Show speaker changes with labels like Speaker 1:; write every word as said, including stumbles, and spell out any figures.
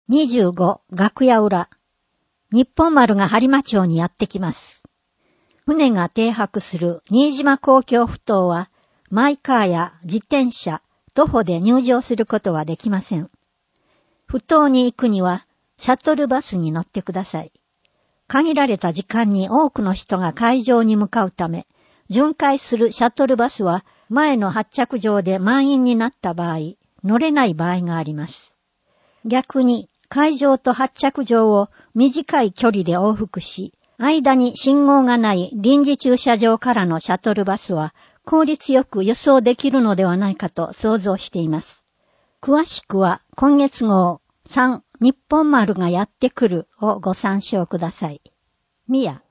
Speaker 1: にじゅうご楽屋裏。日本丸が播磨町にやってきます。船が停泊する新島公共埠頭は、マイカーや自転車、徒歩で入場することはできません。埠頭に行くには、シャトルバスに乗ってください。限られた時間に多くの人が会場に向かうため、巡回するシャトルバスは前の発着場で満員になった場合、乗れない場合があります。逆に会場と発着場を短い距離で往復し、間に信号がない臨時駐車場からのシャトルバスは効率よく輸送できるのではないかと想像しています。詳しくは今月号さん日本丸がやってくるをご参照ください。ミヤ